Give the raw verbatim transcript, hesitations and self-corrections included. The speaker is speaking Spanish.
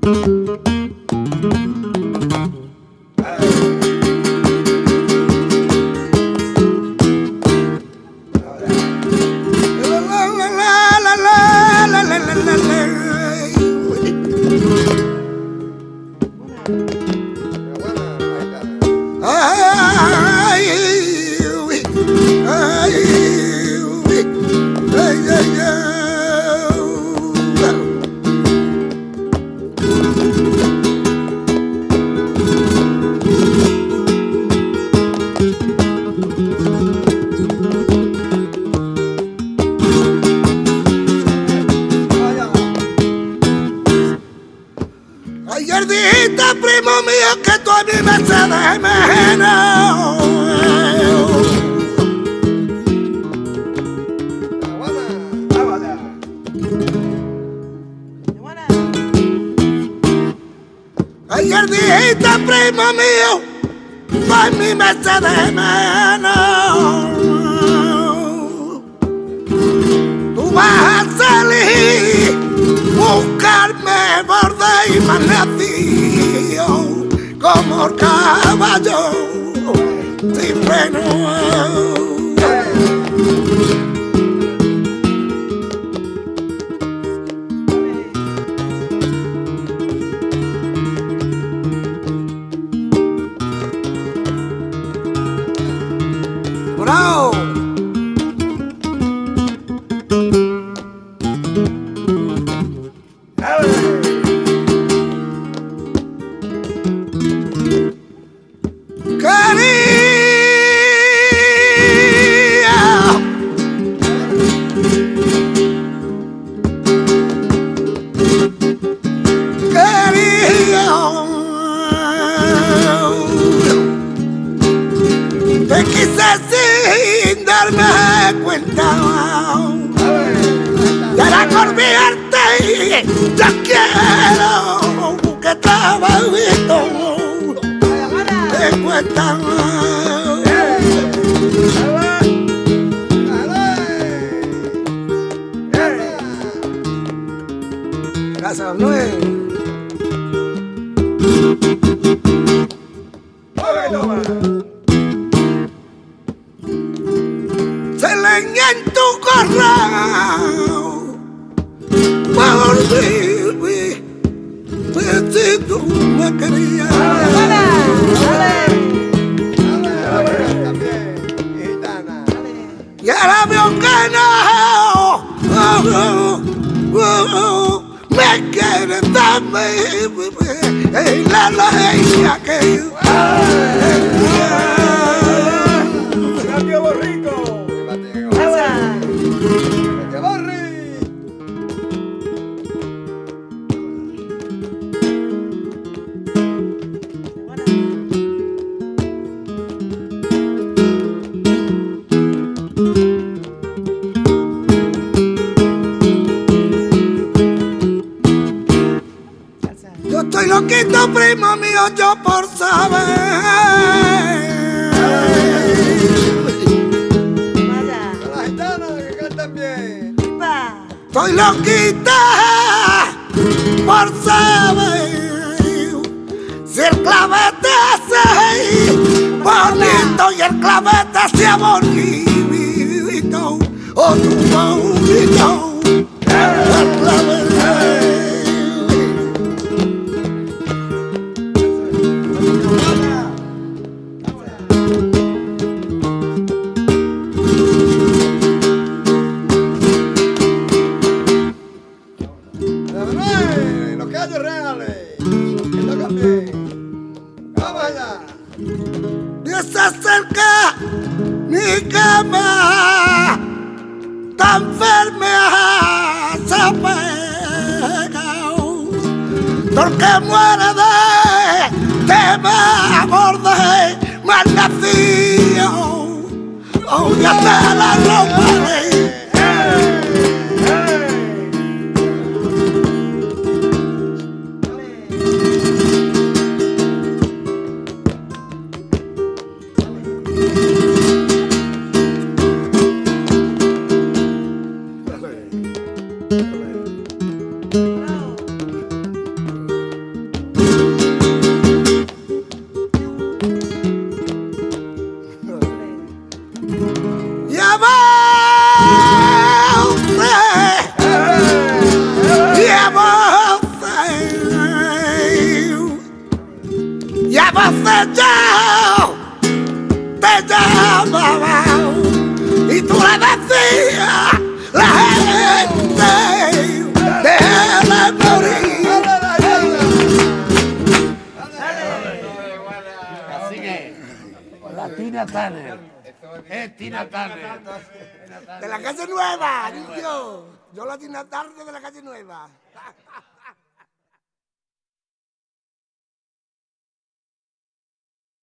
Ayer dijiste, primo mío, que tú a mí me haces de menos. Ayer dijiste, primo mío, tú a mí me haces de menos. Tú vas a salir, buscarme borde y manecillo, como el caballo sin freno. ¡Bravo! Te quise sin darme cuenta, y ahora por mirarte ya quiero que trabajito te cuesta. Gracias, Luis. Se leña en tu corral por vivir, si tú me querías. Y ahora veo que no, oh, oh, oh, me quieres darme la logia que yo estoy loquito, primo mío, yo por saber. Vaya. A las gitanas que cantan bien. ¡Pipa! Estoy loquita por saber si el clavete hace bonito y el clavete sea bonito o tu bonito el clavete. Los callos reales. Que tocan bien. Vamos allá. Y se acerca mi cama, tan firme se pega, porque muere de tema borde mal nacido, oh, ya te la romperé. Tina Turner. Es Tina Turner. De la calle Nueva, niño. Yo la Tina Turner de la calle Nueva.